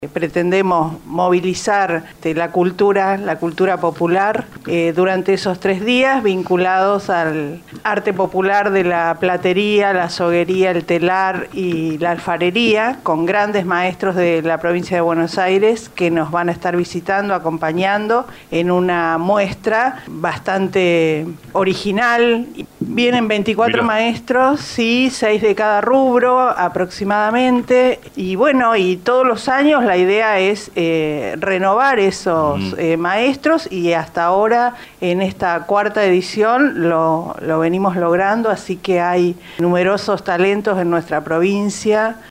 Pretendemos movilizar la cultura popular durante esos 3 días vinculados al arte popular de la platería, la soguería, el telar y la alfarería, con grandes maestros de la provincia de Buenos Aires que nos van a estar visitando, acompañando en una muestra bastante original. Vienen 24 maestros, sí, 6 de cada rubro aproximadamente, y bueno, y todos los años la idea es renovar esos maestros, y hasta ahora en esta 4ª edición lo venimos logrando, así que hay numerosos talentos en nuestra provincia.